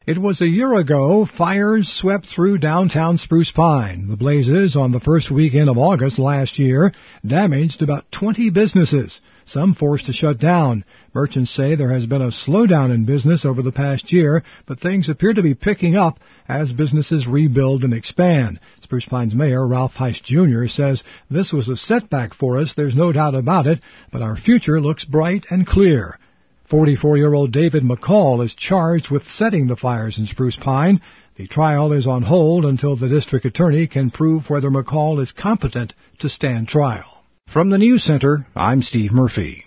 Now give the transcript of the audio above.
It was a year ago fires swept through downtown Spruce Pine. The blazes on the first weekend of August last year damaged about 20 businesses, some forced to shut down. Merchants say there has been a slowdown in business over the past year, but things appear to be picking up as businesses rebuild and expand. Spruce Pine's mayor, Ralph Heiss Jr., says this was a setback for us, there's no doubt about it, but our future looks bright and clear. 44-year-old David McCall is charged with setting the fires in Spruce Pine. The trial is on hold until the district attorney can prove whether McCall is competent to stand trial. From the News Center, I'm Steve Murphy.